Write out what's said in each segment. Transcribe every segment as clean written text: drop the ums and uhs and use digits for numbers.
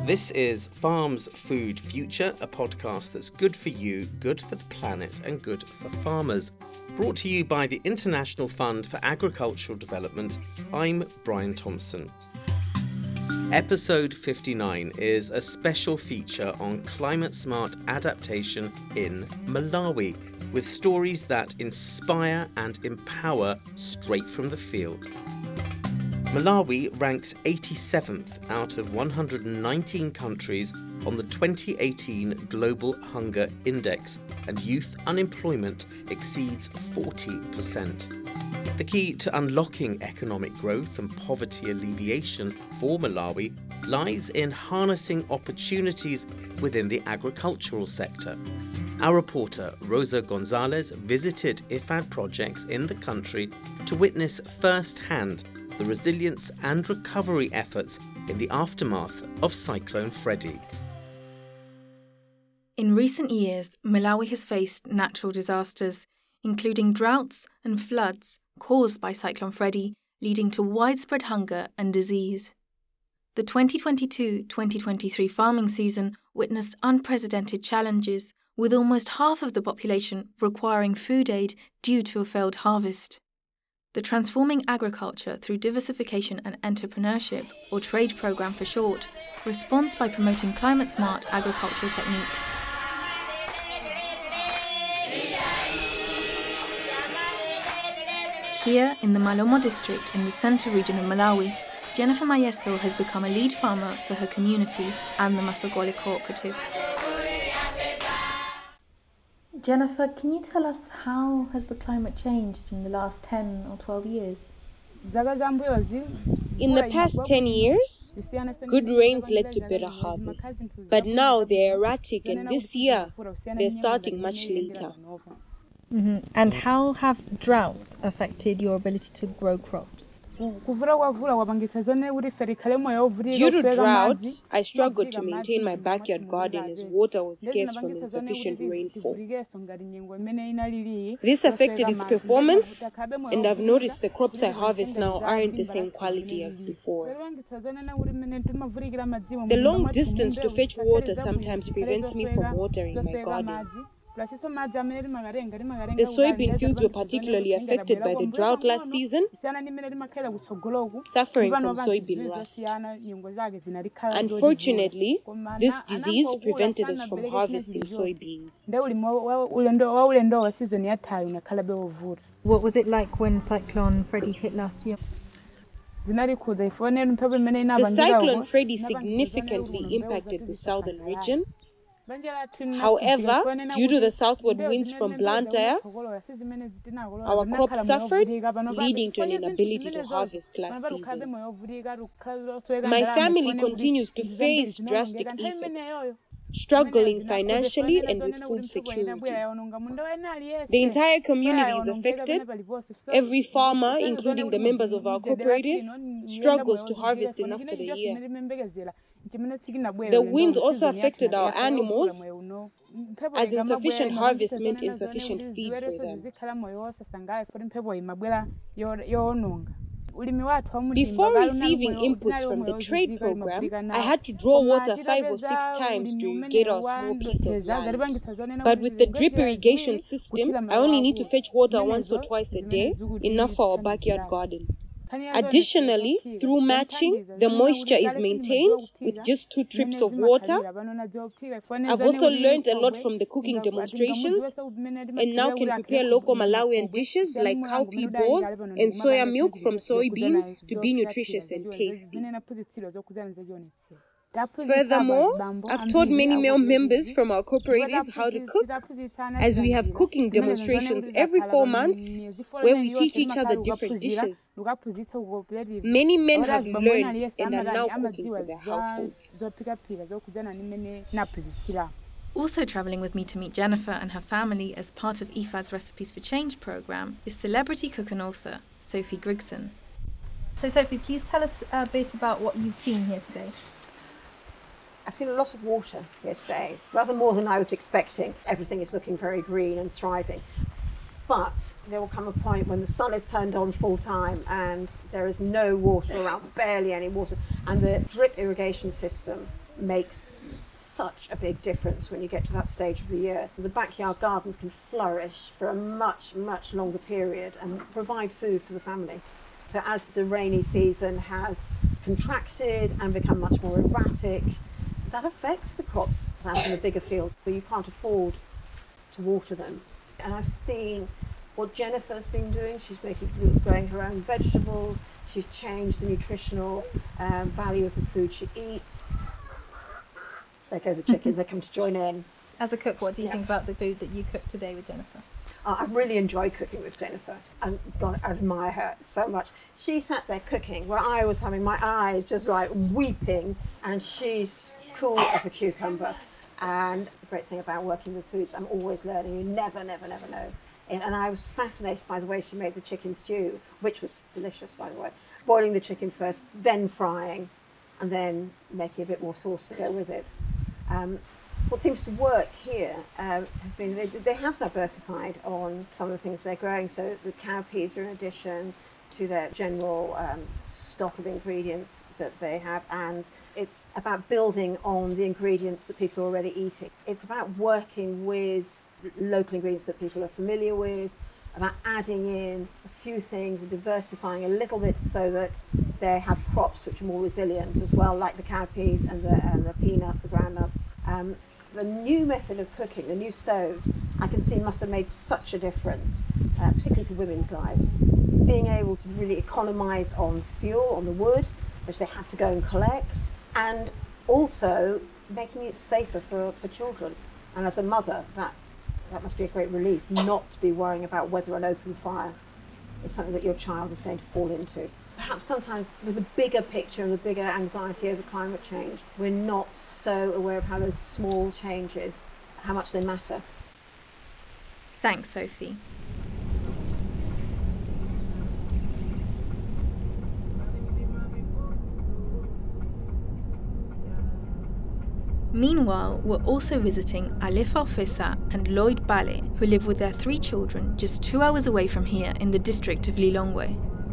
This is Farms Food Future, a podcast that's good for you, good for the planet and good for farmers. Brought to you by the International Fund for Agricultural Development. I'm Brian Thompson. Episode 59 is a special feature on climate-smart adaptation in Malawi, with stories that inspire and empower straight from the field. Malawi ranks 87th out of 119 countries on the 2018 Global Hunger Index, and youth unemployment exceeds 40%. The key to unlocking economic growth and poverty alleviation for Malawi lies in harnessing opportunities within the agricultural sector. Our reporter, Rosa Gonzalez, visited IFAD projects in the country to witness firsthand the resilience and recovery efforts in the aftermath of Cyclone Freddy. In recent years, Malawi has faced natural disasters, including droughts and floods caused by Cyclone Freddy, leading to widespread hunger and disease. The 2022-2023 farming season witnessed unprecedented challenges, with almost half of the population requiring food aid due to a failed harvest. The Transforming Agriculture Through Diversification and Entrepreneurship, or TRADE programme for short, responds by promoting climate-smart agricultural techniques. Here in the Malomo district in the centre region of Malawi, Jennifer Mayeso has become a lead farmer for her community and the Masogole cooperative. Jennifer, can you tell us how has the climate changed in the last 10 or 12 years? In the past 10 years, good rains led to better harvests. But now they're erratic, and this year they're starting much later. Mm-hmm. And how have droughts affected your ability to grow crops? Due to drought, I struggled to maintain my backyard garden as water was scarce from insufficient rainfall. This affected its performance, and I've noticed the crops I harvest now aren't the same quality as before. The long distance to fetch water sometimes prevents me from watering my garden. The soybean fields were particularly affected by the drought last season, suffering from soybean rust. Unfortunately, this disease prevented us from harvesting soybeans. What was it like when Cyclone Freddy hit last year? The Cyclone Freddy significantly impacted the southern region. However, due to the southward winds from Blantyre, our crops suffered, leading to an inability to harvest last season. My family continues to face drastic effects, struggling financially and with food security. The entire community is affected. Every farmer, including the members of our cooperative, struggles to harvest enough for the year. The winds also affected our animals, as insufficient harvest meant insufficient feed for them. Before receiving inputs from the TRADE program, I had to draw water 5 or 6 times to irrigate our small piece of land. But with the drip irrigation system, I only need to fetch water once or twice a day, enough for our backyard garden. Additionally, through matching, the moisture is maintained with just 2 trips of water. I've also learned a lot from the cooking demonstrations, and now can prepare local Malawian dishes like cowpea balls and soya milk from soybeans to be nutritious and tasty. Furthermore, I've taught many male members from our cooperative how to cook, as we have cooking demonstrations every 4 months where we teach each other different dishes. Many men have learned and are now cooking for their households. Also travelling with me to meet Jennifer and her family as part of IFAD's Recipes for Change programme is celebrity cook and author Sophie Grigson. So Sophie, please tell us a bit about what you've seen here today. I've seen a lot of water here today, rather more than I was expecting. Everything is looking very green and thriving. But there will come a point when the sun is turned on full time and there is no water around, barely any water. And the drip irrigation system makes such a big difference when you get to that stage of the year. The backyard gardens can flourish for a much, much longer period and provide food for the family. So as the rainy season has contracted and become much more erratic, that affects the crops out in the bigger fields where you can't afford to water them. And I've seen what Jennifer's been doing. She's growing her own vegetables. She's changed the nutritional value of the food she eats. There go the chickens, they come to join in. As a cook, what do you think about the food that you cooked today with Jennifer? I've really enjoyed cooking with Jennifer, and God, I admire her so much. She sat there cooking where I was having my eyes just like weeping, and she's cool as a cucumber. And the great thing about working with foods, I'm always learning. You never know. And I was fascinated by the way she made the chicken stew, which was delicious, by the way. Boiling the chicken first, then frying, and then making a bit more sauce to go with it. What seems to work here has been they have diversified on some of the things they're growing. So the cowpeas are in addition to their general stock of ingredients that they have, and it's about building on the ingredients that people are already eating. It's about working with local ingredients that people are familiar with, about adding in a few things and diversifying a little bit so that they have crops which are more resilient as well, like the cowpeas and the peanuts, the groundnuts. The new method of cooking, the new stoves, I can see must have made such a difference, particularly to women's lives. Being able to really economise on fuel, on the wood, which they have to go and collect, and also making it safer for children. And as a mother, that must be a great relief, not to be worrying about whether an open fire is something that your child is going to fall into. Perhaps sometimes with the bigger picture and the bigger anxiety over climate change, we're not so aware of how those small changes, how much they matter. Thanks, Sophie. Meanwhile, we're also visiting Alif Alfissa and Lloyd Bale, who live with their 3 children just 2 hours away from here in the district of Lilongwe.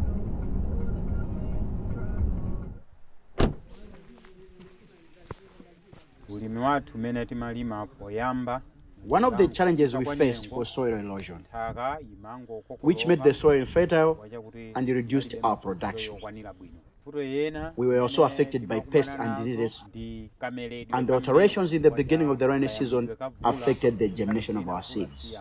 One of the challenges we faced was soil erosion, which made the soil infertile and reduced our production. We were also affected by pests and diseases, and the alterations in the beginning of the rainy season affected the germination of our seeds.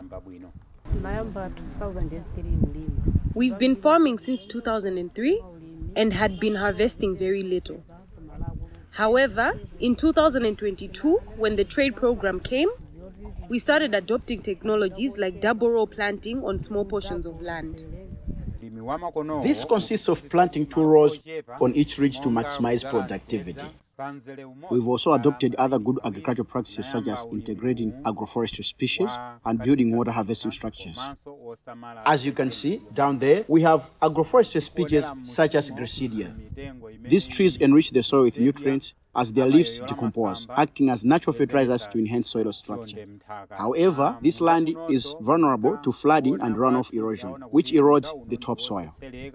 We've been farming since 2003 and had been harvesting very little. However, in 2022, when the trade program came, we started adopting technologies like double row planting on small portions of land. This consists of planting 2 rows on each ridge to maximize productivity. We've also adopted other good agricultural practices such as integrating agroforestry species and building water harvesting structures. As you can see down there, we have agroforestry species such as Gracidia. These trees enrich the soil with nutrients as their leaves decompose, acting as natural fertilizers to enhance soil structure. However, this land is vulnerable to flooding and runoff erosion, which erodes the topsoil.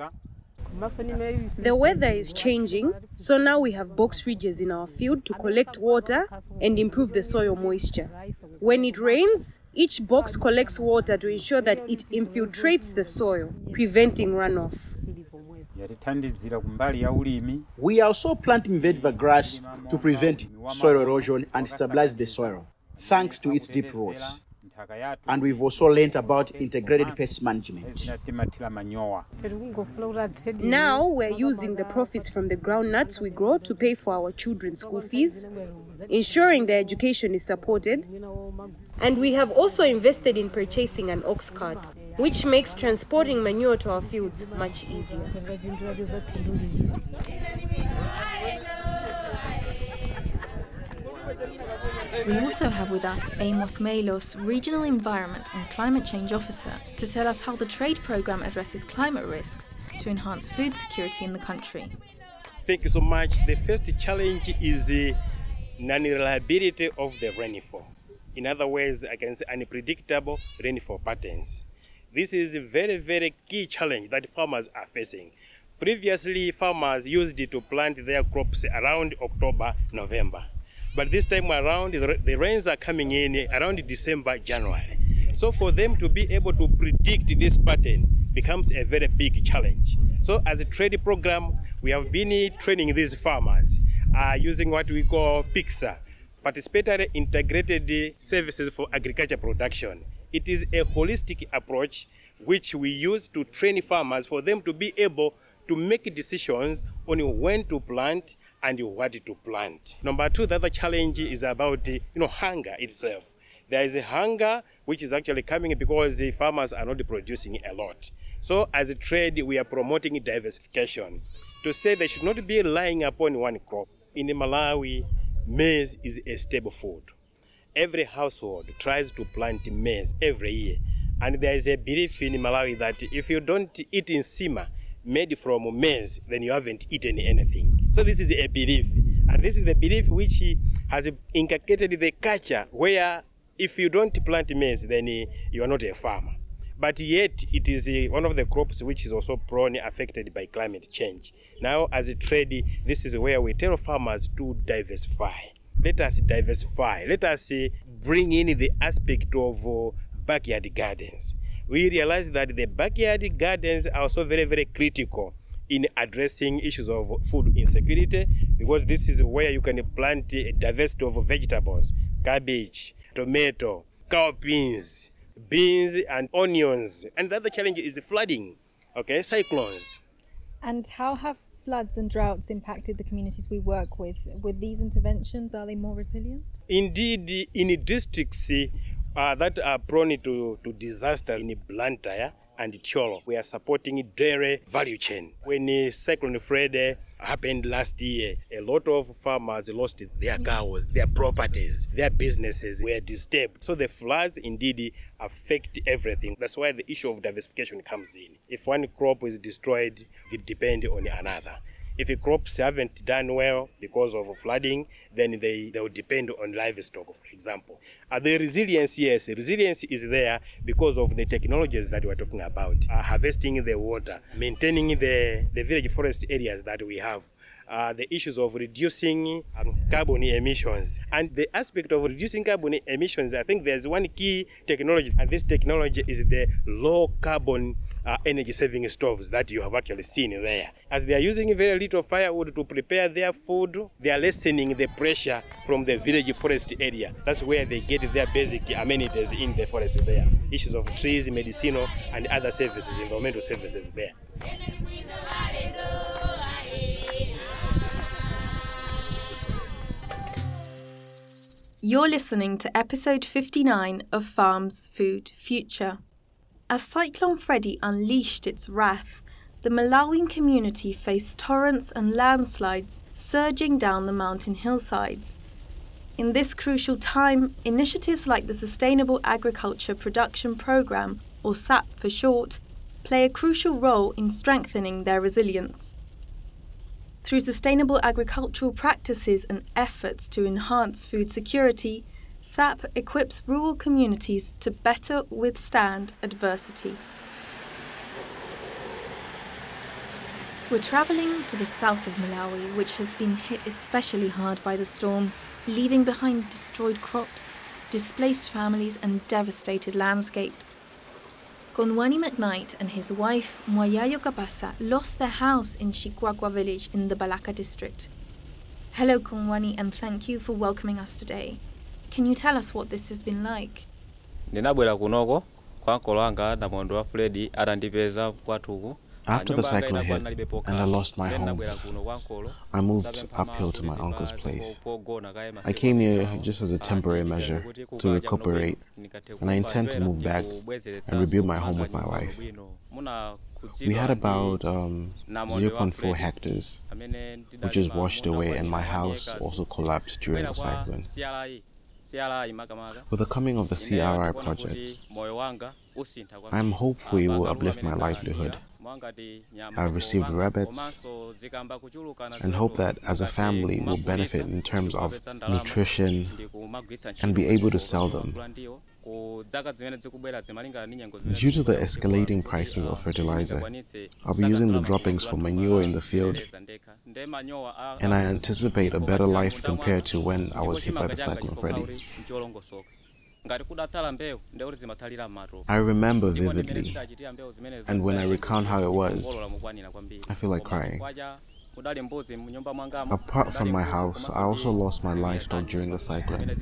The weather is changing, so now we have box ridges in our field to collect water and improve the soil moisture. When it rains, each box collects water to ensure that it infiltrates the soil, preventing runoff. We are also planting vetiver grass to prevent soil erosion and stabilize the soil, thanks to its deep roots. And we've also learned about integrated pest management. Now we're using the profits from the groundnuts we grow to pay for our children's school fees, ensuring their education is supported. And we have also invested in purchasing an ox cart, which makes transporting manure to our fields much easier. We also have with us Amos Melos, Regional Environment and Climate Change Officer, to tell us how the trade programme addresses climate risks to enhance food security in the country. Thank you so much. The first challenge is the non-reliability of the rainfall. In other words, I can say unpredictable rainfall patterns. This is a very, very key challenge that farmers are facing. Previously, farmers used it to plant their crops around October, November. But this time around, the rains are coming in around December, January. So for them to be able to predict this pattern becomes a very big challenge. So as a trade program, we have been training these farmers using what we call PICSA, Participatory Integrated Services for Agriculture Production. It is a holistic approach which we use to train farmers for them to be able to make decisions on when to plant and what to plant. Number two, the other challenge is about hunger itself. There is a hunger which is actually coming because the farmers are not producing a lot. So as a trade, we are promoting diversification to say they should not be relying upon one crop. In Malawi, maize is a staple food. Every household tries to plant maize every year. And there is a belief in Malawi that if you don't eat nsima made from maize, then you haven't eaten anything. So this is a belief. And this is the belief which has inculcated the culture where if you don't plant maize, then you are not a farmer. But yet, it is one of the crops which is also prone affected by climate change. Now, as a trade, this is where we tell farmers to diversify. Let us diversify. Let us bring in the aspect of backyard gardens. We realize that the backyard gardens are also very, very critical in addressing issues of food insecurity, because this is where you can plant a diversity of vegetables, cabbage, tomato, cowpeas, beans and onions. And the other challenge is flooding, cyclones. And how have floods and droughts impacted the communities we work with? With these interventions, are they more resilient? Indeed, in districts that are prone to disasters in Blantyre and Cholo, we are supporting dairy value chain. When Cyclone Freddy happened last year, a lot of farmers lost their cows, their properties, their businesses were disturbed. So the floods indeed affect everything. That's why the issue of diversification comes in. If one crop is destroyed, it depends on another. If the crops haven't done well because of flooding, then they will depend on livestock, for example. The resilience, yes, resilience is there because of the technologies that we're talking about. Harvesting the water, maintaining the village forest areas that we have. The issues of reducing carbon emissions. And the aspect of reducing carbon emissions, I think there's one key technology, and this technology is the low carbon energy saving stoves that you have actually seen there. As they are using very little firewood to prepare their food, they are lessening the pressure from the village forest area. That's where they get their basic amenities in the forest there. Issues of trees, medicinal, and other services, environmental services there. You're listening to episode 59 of Farms Food Future. As Cyclone Freddy unleashed its wrath, the Malawian community faced torrents and landslides surging down the mountain hillsides. In this crucial time, initiatives like the Sustainable Agriculture Production Programme, or SAP for short, play a crucial role in strengthening their resilience. Through sustainable agricultural practices and efforts to enhance food security, SAP equips rural communities to better withstand adversity. We're travelling to the south of Malawi, which has been hit especially hard by the storm, leaving behind destroyed crops, displaced families and devastated landscapes. Konwani McKnight and his wife, Mwayayo Kabasa, lost their house in Chikwakwa village in the Balaka district. Hello Konwani, and thank you for welcoming us today. Can you tell us what this has been like? After the cyclone hit and I lost my home, I moved uphill to my uncle's place. I came here just as a temporary measure to recuperate, and I intend to move back and rebuild my home with my wife. We had about 0.4 hectares, which was washed away, and my house also collapsed during the cyclone. With the coming of the CRI project, I am hopeful it will uplift my livelihood. I have received rabbits and hope that as a family we'll benefit in terms of nutrition and be able to sell them. Due to the escalating prices of fertilizer, I'll be using the droppings for manure in the field and I anticipate a better life compared to when I was hit by the Cyclone Freddy. I remember vividly, and when I recount how it was, I feel like crying. Apart from my house, I also lost my livestock during the cyclone.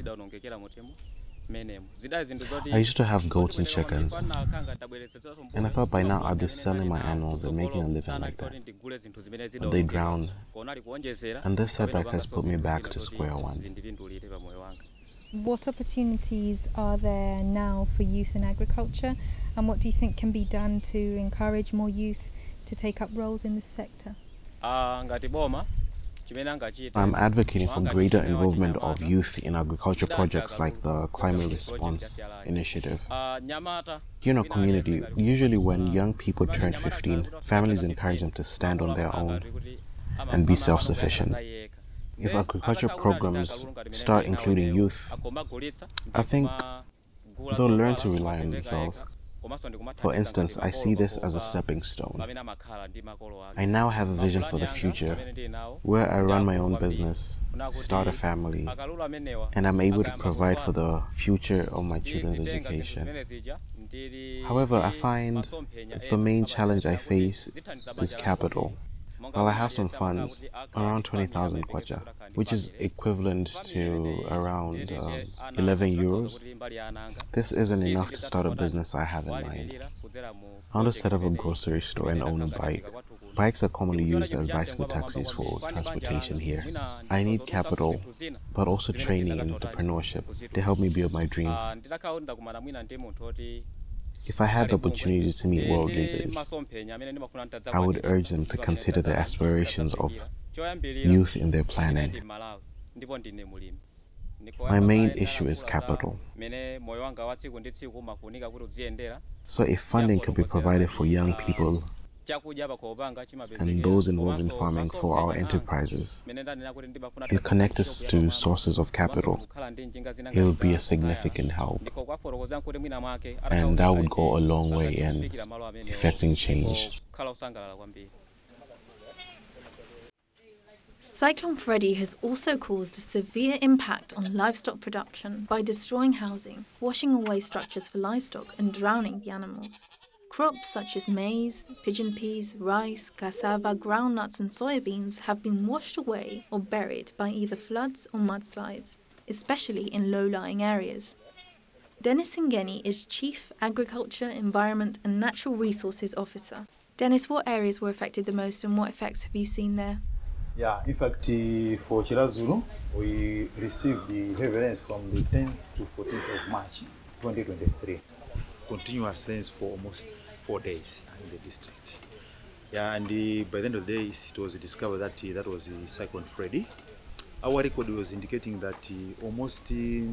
I used to have goats and chickens, and I thought by now I'd be selling my animals and making a living like that. But they drowned, and this setback has put me back to square one. What opportunities are there now for youth in agriculture, and what do you think can be done to encourage more youth to take up roles in this sector? I'm advocating for greater involvement of youth in agriculture projects like the Climate Response Initiative. Here in our community, usually when young people turn 15, families encourage them to stand on their own and be self-sufficient. If agriculture programs start including youth, I think they'll learn to rely on themselves. For instance, I see this as a stepping stone. I now have a vision for the future, where I run my own business, start a family, and I'm able to provide for the future of my children's education. However, I find the main challenge I face is capital. While I have some funds, around 20,000 kwacha, which is equivalent to around 11 euros, this isn't enough to start a business I have in mind. I want to set up a grocery store and own a bike. Bikes are commonly used as bicycle taxis for transportation here. I need capital, but also training and entrepreneurship to help me build my dream. If I had the opportunity to meet world leaders, I would urge them to consider the aspirations of youth in their planning. My main issue is capital. So if funding could be provided for young people and those involved in farming for our enterprises and connect us to sources of capital, it would be a significant help. And that would go a long way in effecting change. Cyclone Freddy has also caused a severe impact on livestock production by destroying housing, washing away structures for livestock and drowning the animals. Crops such as maize, pigeon peas, rice, cassava, groundnuts and soybeans have been washed away or buried by either floods or mudslides, especially in low-lying areas. Dennis Ngeni is Chief Agriculture, Environment and Natural Resources Officer. Dennis, what areas were affected the most and what effects have you seen there? Yeah, in fact, for Chirazulu, we received the heavy rains from the 10th to 14th of March 2023. Continuous rains for almost 4 days in the district. Yeah, and by the end of the day, it was discovered that that was Cyclone Freddy. Our record was indicating that almost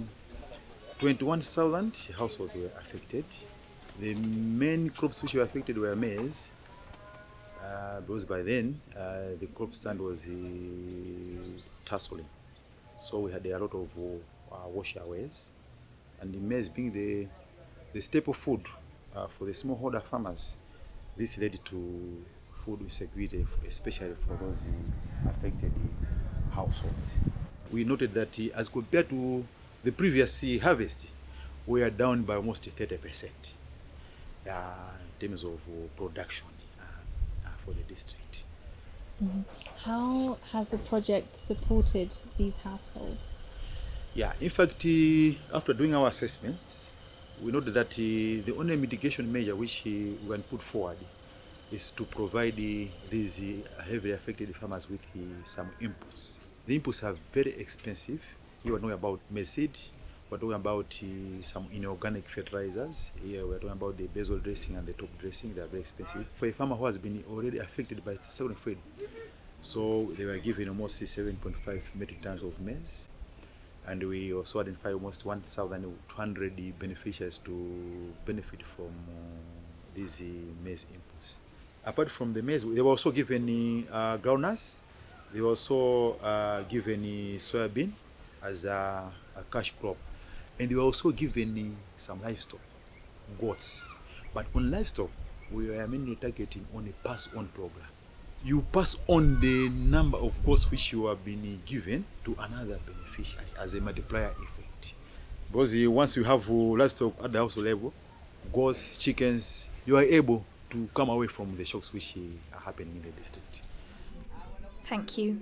21,000 households were affected. The main crops which were affected were maize, because by then the crop stand was tasseling. So we had a lot of washaways, and the maize being the staple food for the smallholder farmers, this led to food insecurity, especially for those affected households. We noted that as compared to the previous harvest, we are down by almost 30% in terms of production for the district. Mm-hmm. How has the project supported these households? Yeah, in fact, after doing our assessments, we noted that the only mitigation measure which we can put forward is to provide these heavily affected farmers with some inputs. The inputs are very expensive. You are talking about maize seed, we're talking about some inorganic fertilizers. Here we're talking about the basal dressing and the top dressing. They are very expensive. For a farmer who has been already affected by Cyclone Freddy, so they were given almost 7.5 metric tons of maize. And we also identified almost 1,200 beneficiaries to benefit from these maize inputs. Apart from the maize, they were also given groundnuts. They were also given soybean as a cash crop. And they were also given some livestock, goats. But on livestock, we were mainly targeting on a pass-on program. you pass on the number of goats which you have been given to another beneficiary as a multiplier effect. Because once you have livestock at the household level, goats, chickens, you are able to come away from the shocks which are happening in the district. Thank you.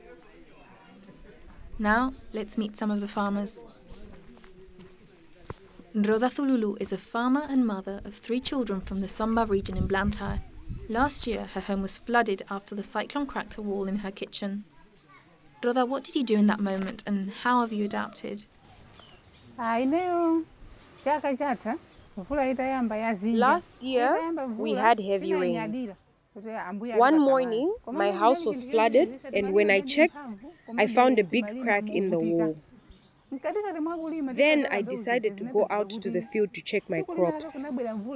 Now, let's meet some of the farmers. Nroda Thululu is a farmer and mother of 3 children from the Somba region in Blantyre. Last year, her home was flooded after the cyclone cracked a wall in her kitchen. Roda, what did you do in that moment and how have you adapted? Last year, we had heavy rains. One morning, my house was flooded, and when I checked, I found a big crack in the wall. Then I decided to go out to the field to check my crops.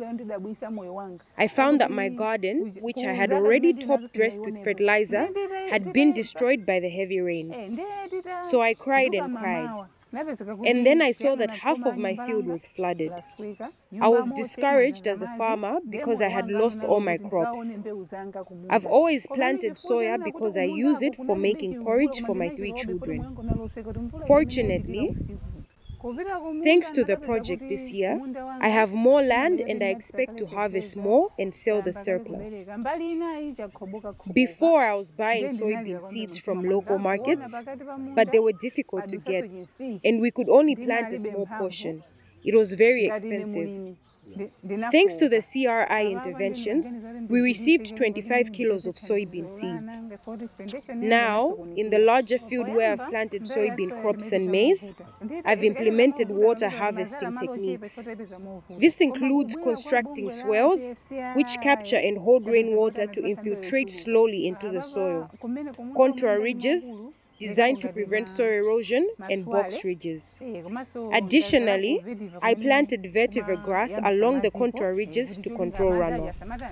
I found that my garden, which I had already top-dressed with fertilizer, had been destroyed by the heavy rains. So I cried and cried. And then I saw that half of my field was flooded. I was discouraged as a farmer because I had lost all my crops. I've always planted soya because I use it for making porridge for my 3 children. Fortunately, thanks to the project this year, I have more land and I expect to harvest more and sell the surplus. Before, I was buying soybean seeds from local markets, but they were difficult to get, and we could only plant a small portion. It was very expensive. Thanks to the CRI interventions, we received 25 kilos of soybean seeds. Now, in the larger field where I've planted soybean crops and maize, I've implemented water harvesting techniques. This includes constructing swales, which capture and hold rainwater to infiltrate slowly into the soil, contour ridges, designed to prevent soil erosion, and box ridges. Additionally, I planted vetiver grass along the contour ridges to control runoff.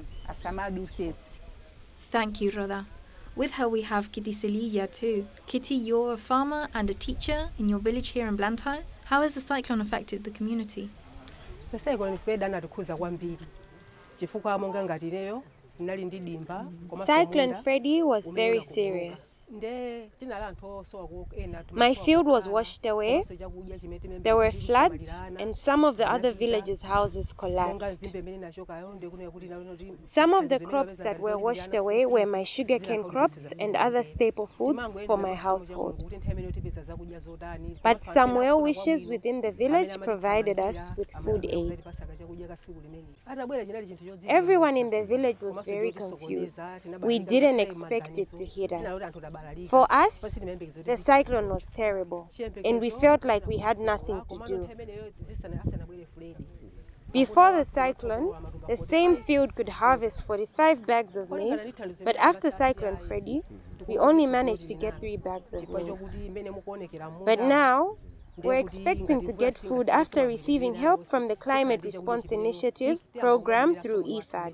Thank you, Roda. With her we have Kitty Selilla too. Kitty, you're a farmer and a teacher in your village here in Blantyre. How has the cyclone affected the community? Cyclone Freddy was very serious. My field was washed away, there were floods, and some of the other villages' houses collapsed. Some of the crops that were washed away were my sugarcane crops and other staple foods for my household. But some well wishers within the village provided us with food aid. Everyone in the village was very confused. We didn't expect it to hit us. For us, the cyclone was terrible, and we felt like we had nothing to do. Before the cyclone, the same field could harvest 45 bags of maize, but after Cyclone Freddy, we only managed to get 3 bags of maize. But now, we're expecting to get food after receiving help from the Climate Response Initiative program through IFAD.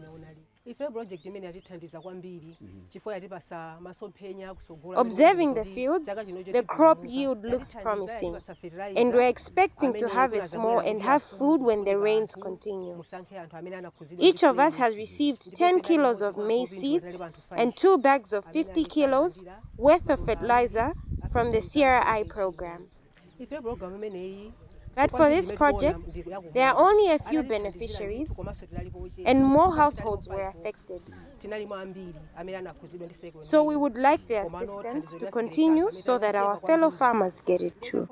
Observing the fields, the crop yield looks promising, and we're expecting to harvest more and have food when the rains continue. Each of us has received 10 kilos of maize seeds and 2 bags of 50 kilos worth of fertilizer from the CRI program. But for this project, there are only a few beneficiaries, and more households were affected. So we would like their assistance to continue so that our fellow farmers get it too.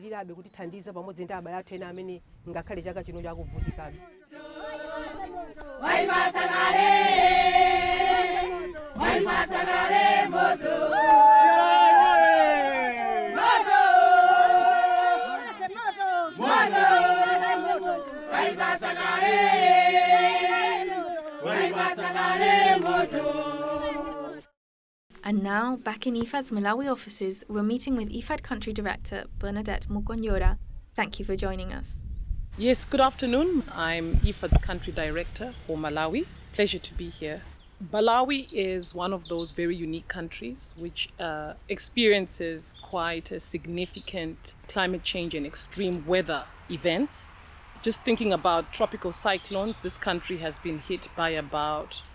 And now, back in IFAD's Malawi offices, we're meeting with IFAD Country Director Bernadette Mugonyora. Thank you for joining us. Yes, good afternoon. I'm IFAD's Country Director for Malawi. Pleasure to be here. Malawi is one of those very unique countries which experiences quite a significant climate change and extreme weather events. Just thinking about tropical cyclones, this country has been hit by about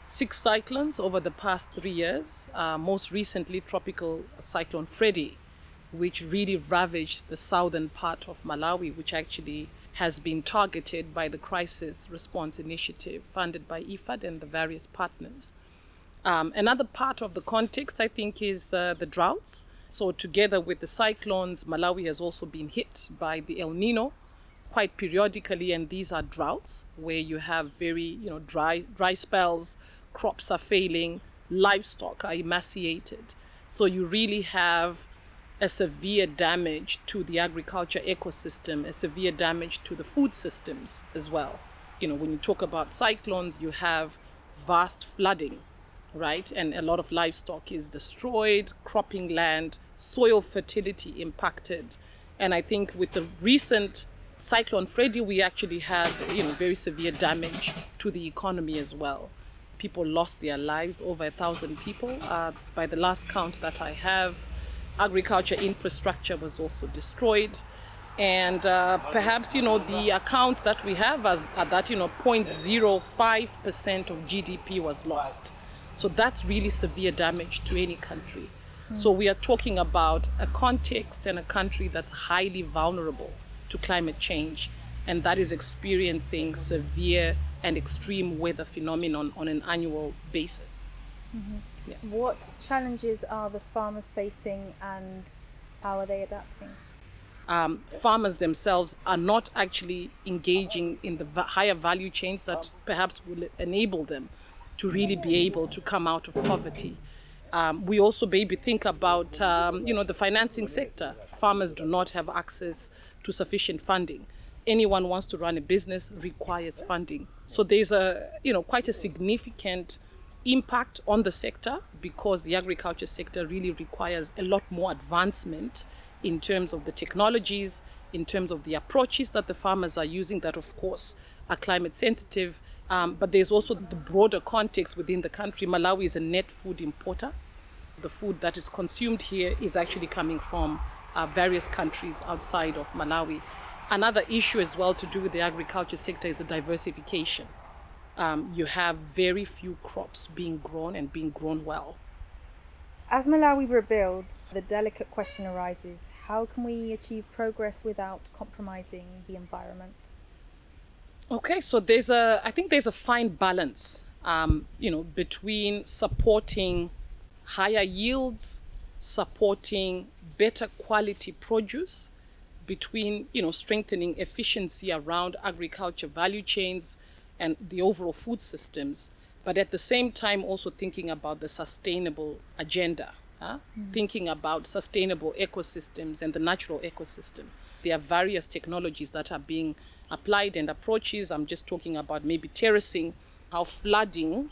6 cyclones over the past 3 years, most recently Tropical Cyclone Freddy, which really ravaged the southern part of Malawi, which actually has been targeted by the Crisis Response Initiative funded by IFAD and the various partners. Another part of the context, I think, is the droughts. So together with the cyclones, Malawi has also been hit by the El Nino quite periodically, and these are droughts where you have very dry spells, crops are failing, livestock are emaciated. So you really have a severe damage to the agriculture ecosystem, a severe damage to the food systems as well. When you talk about cyclones, you have vast flooding, right? And a lot of livestock is destroyed, cropping land, soil fertility impacted. And I think with the recent Cyclone Freddy, we actually had very severe damage to the economy as well. People lost their lives, over 1,000 people. By the last count that I have, agriculture infrastructure was also destroyed. And perhaps, the accounts that we have are that, 0.05% of GDP was lost. So that's really severe damage to any country. So we are talking about a context and a country that's highly vulnerable to climate change, and that is experiencing severe and extreme weather phenomenon on an annual basis. Mm-hmm. Yeah. What challenges are the farmers facing and how are they adapting? Farmers themselves are not actually engaging in the higher value chains that perhaps will enable them to really be able to come out of poverty. We also maybe think about, the financing sector. Farmers do not have access to sufficient funding. Anyone wants to run a business requires funding. So there's quite a significant impact on the sector because the agriculture sector really requires a lot more advancement in terms of the technologies, in terms of the approaches that the farmers are using that, of course, are climate sensitive. But there's also the broader context within the country. Malawi is a net food importer. The food that is consumed here is actually coming from various countries outside of Malawi. Another issue as well to do with the agriculture sector is the diversification. You have very few crops being grown and being grown well. As Malawi rebuilds, the delicate question arises, how can we achieve progress without compromising the environment? Okay, so I think there's a fine balance, between supporting higher yields, supporting better quality produce, between, strengthening efficiency around agriculture value chains and the overall food systems, but at the same time also thinking about the sustainable agenda, thinking about sustainable ecosystems and the natural ecosystem. There are various technologies that are being applied and approaches. I'm just talking about maybe terracing, how flooding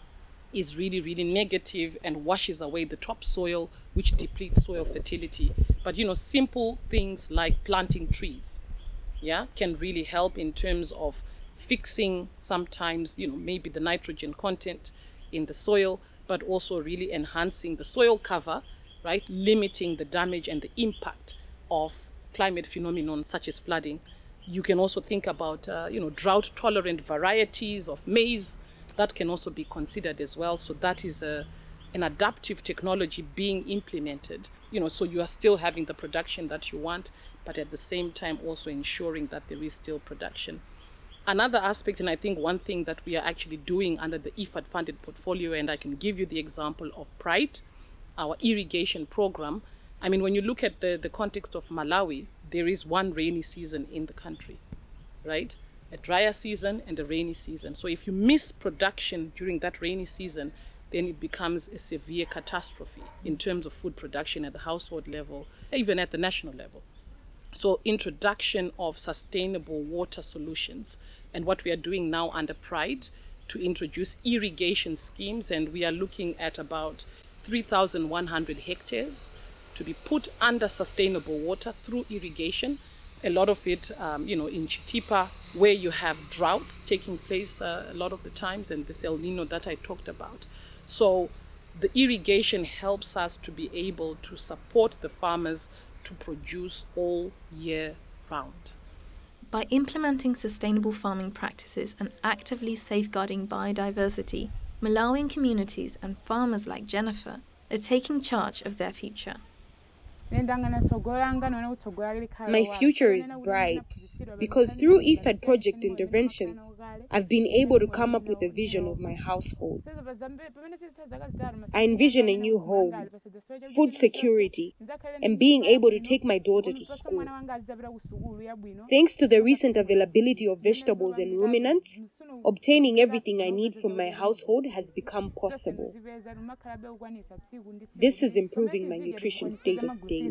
is really, really negative and washes away the topsoil, which depletes soil fertility. But, simple things like planting trees, can really help in terms of fixing sometimes, maybe the nitrogen content in the soil, but also really enhancing the soil cover, right? Limiting the damage and the impact of climate phenomenon such as flooding. You can also think about, drought-tolerant varieties of maize that can also be considered as well. So that is an adaptive technology being implemented. So you are still having the production that you want, but at the same time also ensuring that there is still production. Another aspect, and I think one thing that we are actually doing under the IFAD-funded portfolio, and I can give you the example of PRIDE, our irrigation program. I mean, when you look at the context of Malawi, there is one rainy season in the country, right? A drier season and a rainy season. So if you miss production during that rainy season, then it becomes a severe catastrophe in terms of food production at the household level, even at the national level. So introduction of sustainable water solutions, and what we are doing now under PRIDE to introduce irrigation schemes, and we are looking at about 3,100 hectares to be put under sustainable water through irrigation. A lot of it, in Chitipa, where you have droughts taking place a lot of the times, and this El Nino that I talked about. So the irrigation helps us to be able to support the farmers to produce all year round. By implementing sustainable farming practices and actively safeguarding biodiversity, Malawian communities and farmers like Jennifer are taking charge of their future. My future is bright because through IFAD project interventions, I've been able to come up with a vision of my household. I envision a new home, food security, and being able to take my daughter to school. Thanks to the recent availability of vegetables and ruminants, obtaining everything I need from my household has become possible. This is improving my nutrition status daily.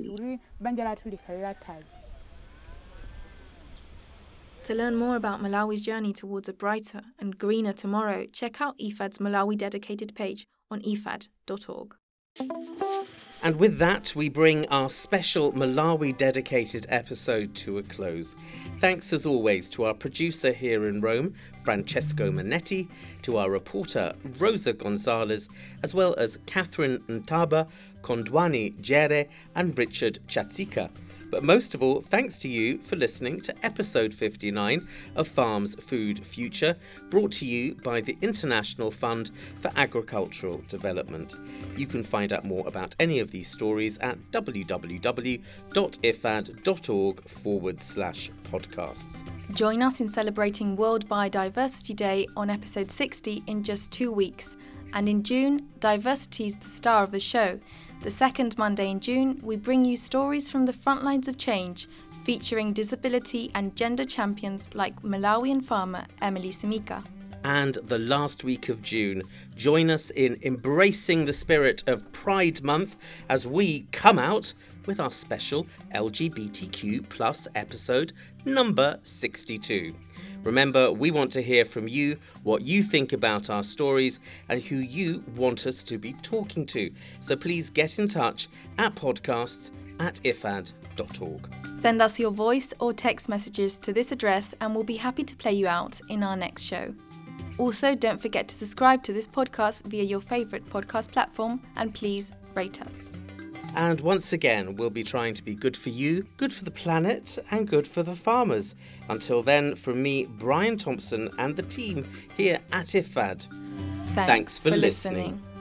To learn more about Malawi's journey towards a brighter and greener tomorrow, check out IFAD's Malawi dedicated page on ifad.org. And with that, we bring our special Malawi dedicated episode to a close. Thanks as always to our producer here in Rome, Francesco Manetti, to our reporter, Rosa Gonzalez, as well as Catherine Ntaba, Kondwani Jere, and Richard Chatsika. But most of all, thanks to you for listening to episode 59 of Farms Food Future, brought to you by the International Fund for Agricultural Development. You can find out more about any of these stories at www.ifad.org/podcasts. Join us in celebrating World Biodiversity Day on episode 60 in just 2 weeks. And in June, diversity is the star of the show. The second Monday in June, we bring you stories from the front lines of change, featuring disability and gender champions like Malawian farmer Emily Simika. And the last week of June, join us in embracing the spirit of Pride Month as we come out with our special LGBTQ+ episode number 62. Remember, we want to hear from you, what you think about our stories and who you want us to be talking to. So please get in touch at podcasts@ifad.org. Send us your voice or text messages to this address and we'll be happy to play you out in our next show. Also, don't forget to subscribe to this podcast via your favourite podcast platform and please rate us. And once again, we'll be trying to be good for you, good for the planet, and good for the farmers. Until then, from me, Brian Thompson, and the team here at IFAD, thanks for listening.